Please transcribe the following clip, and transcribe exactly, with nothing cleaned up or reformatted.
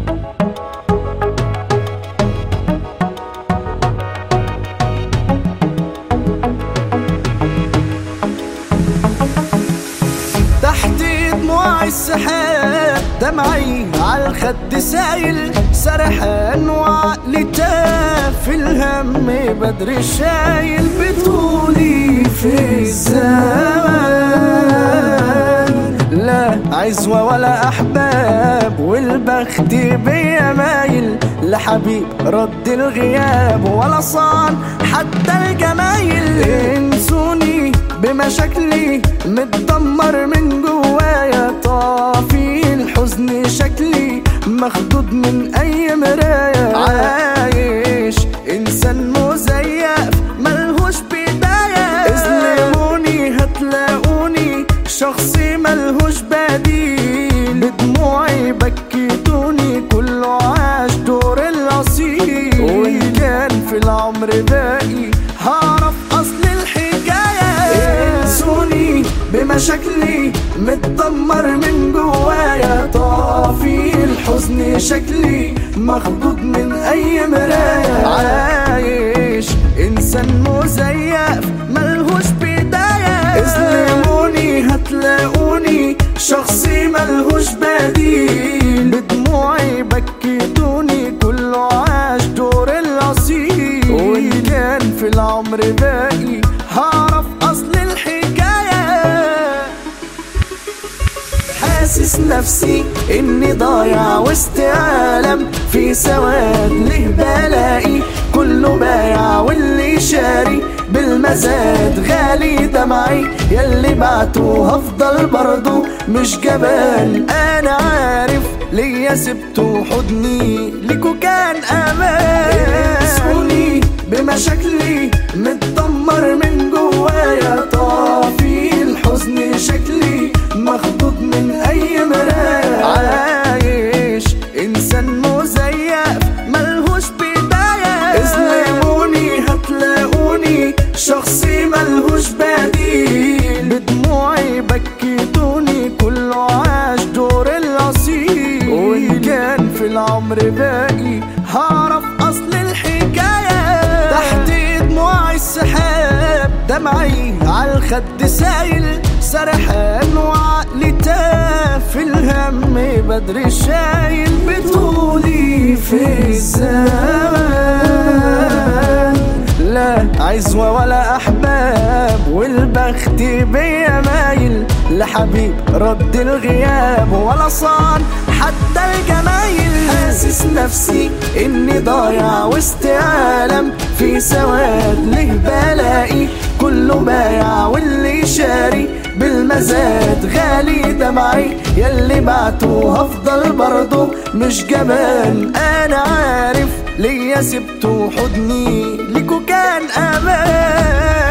السحاب دمعي عالخد سايل سرحان وعقلي تاه في الهم بدري شايل بطولي في الزمان لا عزوة ولا أحباب والبخت بيا مايل لحبيب رد الغياب ولا صان حتى الجمايل انسوني بمشاكلي متدمر من جوايا طافي الحزن شكلي مخدود من اي مراية عايش انسان مزيف ملهوش بداية اظلموني هتلاقوني شخصي ملهوش بديل بدموعي بكيتوني كله عاش دور الاصيل وإن كان في العمر باقي هعرف اصل انسوني بمشاكلي متدمر من جوايا طافي الحزن شكلي مخدود من اي مراية عايش انسان مزيف ملهوش بداية اظلموني هتلاقوني شخصي ملهوش بديل بدموعي بكيتوني كله عاش دور الاصيل وإن كان في العمر باقي هعرف اصل حاسس نفسي اني ضايع وسط عالم في سواد له بلاقي كله بايع واللي شاري بالمزاد غالي دمعي يلي بعته هفضل برضو مش جبان انا عارف ليا سبته حضني ليكو كان امان انسوني بمشاكلي متدمر من جوايا طافي الحزن شكلي مخدود من اي مراية عايش انسان مزيف ملهوش بداية اظلموني هتلاقوني شخصي ملهوش بديل بدموعي بكيتوني كله عاش دور الاصيل وإن كان في العمر باقي هعرف اصل الحكاية تحت دموع السحاب دمعي عالخد سايل سرحان وعقلي تاه في الهم بدري شايل بطولي في الزمان لا عزوة ولا أحباب والبخت بيا مايل لحبيب رد الغياب ولا صان حتى الجمايل حاسس نفسي اني ضايع وسط عالم في سواد له بلاقي كله بايع واللي شاري بالمزاد غالي دمعي يلي بعته هفضل برضو مش جبان انا عارف ليا سبته حضني ليكو كان امان